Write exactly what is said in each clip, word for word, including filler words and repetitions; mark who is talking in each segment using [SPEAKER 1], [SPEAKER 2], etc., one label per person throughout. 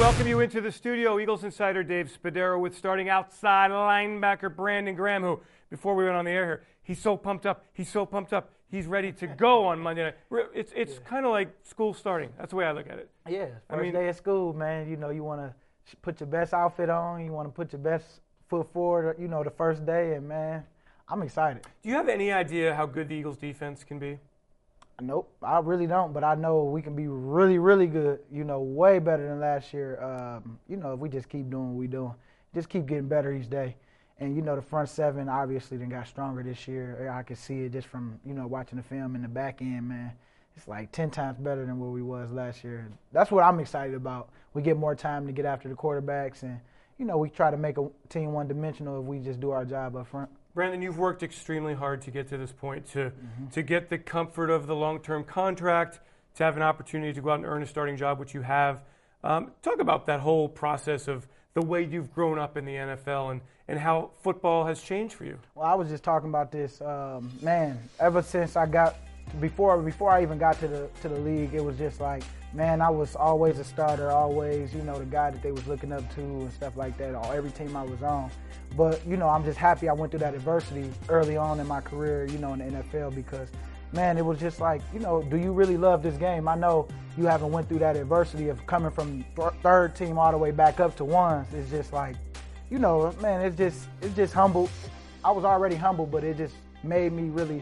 [SPEAKER 1] welcome you into the studio. Eagles insider Dave Spadaro with starting outside linebacker Brandon Graham, who, before we went on the air here, he's so pumped up. He's so pumped up. He's ready to go on Monday night. It's it's yeah. kind of like school starting. That's the way I look at it.
[SPEAKER 2] Yeah, first
[SPEAKER 1] I mean,
[SPEAKER 2] day of school, man. You know, you want to put your best outfit on. You want to put your best foot forward, you know, the first day. And, man, I'm excited.
[SPEAKER 1] Do you have any idea how good the Eagles defense can be?
[SPEAKER 2] Nope, I really don't, but I know we can be really, really good, you know, way better than last year. Um, you know, if we just keep doing what we're doing, just keep getting better each day. And, you know, the front seven obviously then got stronger this year. I can see it just from, you know, watching the film in the back end, man. It's like ten times better than where we was last year. That's what I'm excited about. We get more time to get after the quarterbacks, and, you know, we try to make a team one-dimensional if we just do our job up front.
[SPEAKER 1] Brandon, you've worked extremely hard to get to this point, to mm-hmm. to get the comfort of the long-term contract, to have an opportunity to go out and earn a starting job, which you have. Um, talk about that whole process of the way you've grown up in the N F L and, and how football has changed for you.
[SPEAKER 2] Well, I was just talking about this, um, man, ever since I got, before before I even got to the to the league, it was just like, man, I was always a starter, always, you know, the guy that they was looking up to and stuff like that, on every team I was on. But, you know, I'm just happy I went through that adversity early on in my career, you know, in the N F L because, man, it was just like, you know, do you really love this game? I know you haven't went through that adversity of coming from th- third team all the way back up to ones. It's just like, you know, man, it's just it's just humble. I was already humble, but it just made me really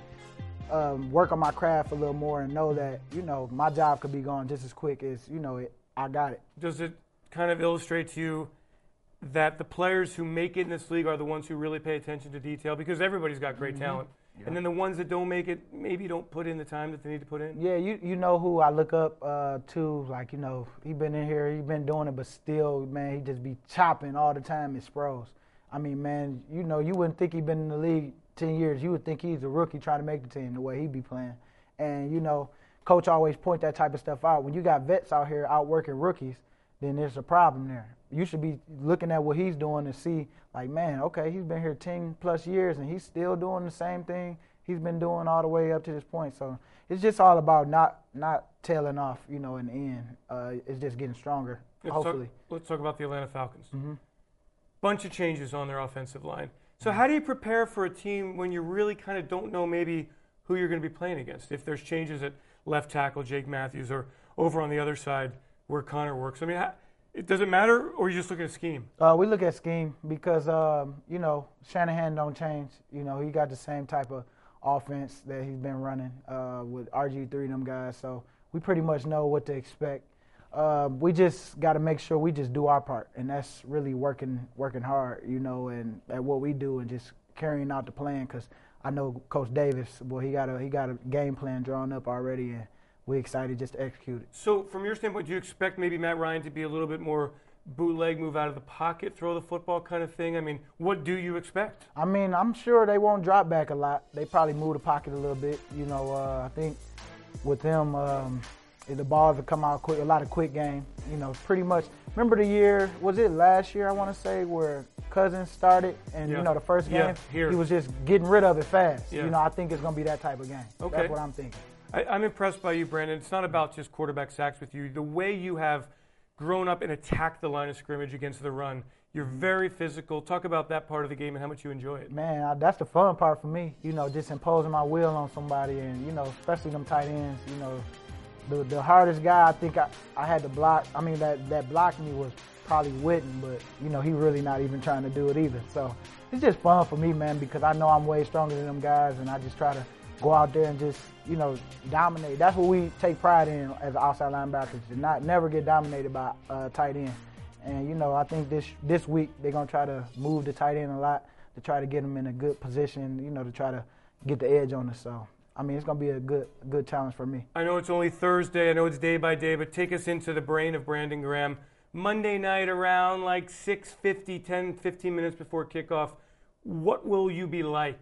[SPEAKER 2] um, work on my craft a little more and know that, you know, my job could be gone just as quick as, you know, it, I got it.
[SPEAKER 1] Does it kind of illustrate to you that the players who make it in this league are the ones who really pay attention to detail? Because everybody's got great mm-hmm. talent. Yeah. And then the ones that don't make it maybe don't put in the time that they need to put in?
[SPEAKER 2] Yeah, you you know who I look up uh, to, like, you know, he been in here, he been doing it, but still, man, he just be chopping all the time at Sproles. I mean, man, you know, you wouldn't think he been in the league ten years. You would think he's a rookie trying to make the team the way he be playing. And, you know, coach always point that type of stuff out. When you got vets out here outworking rookies, then there's a problem there. You should be looking at what he's doing and see, like, man, okay, he's been here ten plus years and he's still doing the same thing he's been doing all the way up to this point. So it's just all about not not tailing off, you know, in the end. Uh, it's just getting stronger,
[SPEAKER 1] let's
[SPEAKER 2] hopefully.
[SPEAKER 1] Talk, let's talk about the Atlanta Falcons.
[SPEAKER 2] Mm-hmm.
[SPEAKER 1] Bunch of changes on their offensive line. So how do you prepare for a team when you really kind of don't know maybe who you're going to be playing against? If there's changes at left tackle, Jake Matthews, or over on the other side where Connor works. I mean, how, it does it matter, or are you just looking at scheme?
[SPEAKER 2] Uh, we look at scheme because, um, you know, Shanahan don't change. You know, he got the same type of offense that he's been running uh, with R G three and them guys. So we pretty much know what to expect. Uh, we just got to make sure we just do our part, and that's really working working hard, you know, and at what we do and just carrying out the plan. Because I know Coach Davis, boy, he got a he got a game plan drawn up already, and we're excited just to execute it.
[SPEAKER 1] So from your standpoint, do you expect maybe Matt Ryan to be a little bit more bootleg, move out of the pocket, throw the football kind of thing? I mean, what do you expect?
[SPEAKER 2] I mean, I'm sure they won't drop back a lot. They probably move the pocket a little bit. You know, uh, I think with them, um, the balls will come out quick, a lot of quick game. You know, pretty much. Remember the year, was it last year, I want to say, where Cousins started and,
[SPEAKER 1] yeah.
[SPEAKER 2] you know, the first game,
[SPEAKER 1] yeah, here.
[SPEAKER 2] he was just getting rid of it fast.
[SPEAKER 1] Yeah.
[SPEAKER 2] You know, I think it's going to be that type of game.
[SPEAKER 1] Okay.
[SPEAKER 2] That's what I'm thinking.
[SPEAKER 1] I, I'm impressed by you, Brandon. It's not about just quarterback sacks with you. The way you have grown up and attacked the line of scrimmage against the run, you're very physical. Talk about that part of the game and how much you enjoy it.
[SPEAKER 2] Man, I, that's the fun part for me, you know, just imposing my will on somebody and, you know, especially them tight ends, you know. The the hardest guy I think I, I had to block, I mean, that, that blocked me was probably Witten, but, you know, he really not even trying to do it either. So it's just fun for me, man, because I know I'm way stronger than them guys, and I just try to go out there and just, you know, dominate. That's what we take pride in as outside linebackers, to not never get dominated by uh, tight end. And, you know, I think this this week they're going to try to move the tight end a lot to try to get them in a good position, you know, to try to get the edge on us. So, I mean, it's going to be a good good challenge for me.
[SPEAKER 1] I know it's only Thursday. I know it's day by day, but take us into the brain of Brandon Graham. Monday night around like six fifty, ten, fifteen minutes before kickoff, what will you be like?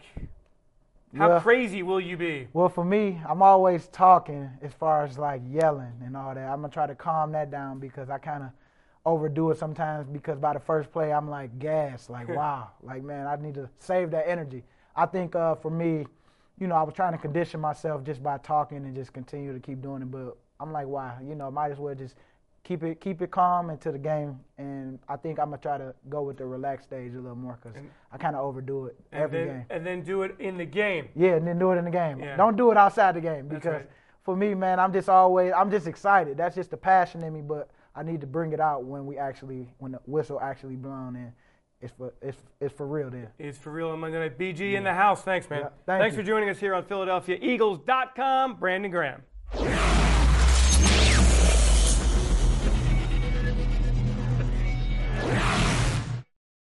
[SPEAKER 1] How well, crazy will you be?
[SPEAKER 2] Well, for me, I'm always talking as far as like yelling and all that. I'm going to try to calm that down because I kind of overdo it sometimes because by the first play, I'm like gassed, like, wow. Like, man, I need to save that energy. I think uh, for me, you know, I was trying to condition myself just by talking and just continue to keep doing it. But I'm like, wow, you know, might as well just keep it keep it calm into the game, and I think I'm gonna try to go with the relaxed stage a little more because I kind of overdo it every
[SPEAKER 1] then,
[SPEAKER 2] game.
[SPEAKER 1] And then do it in the game.
[SPEAKER 2] Yeah, and then do it in the game.
[SPEAKER 1] Yeah.
[SPEAKER 2] Don't do it outside the game because
[SPEAKER 1] right.
[SPEAKER 2] for me, man, I'm just always I'm just excited. That's just the passion in me, but I need to bring it out when we actually when the whistle actually blown and it's for it's it's for real then.
[SPEAKER 1] It's for real on Monday night. B G yeah. in the house. Thanks, man.
[SPEAKER 2] Yeah, thank
[SPEAKER 1] Thanks
[SPEAKER 2] you.
[SPEAKER 1] for joining us here on Philadelphia Eagles dot com. Brandon Graham.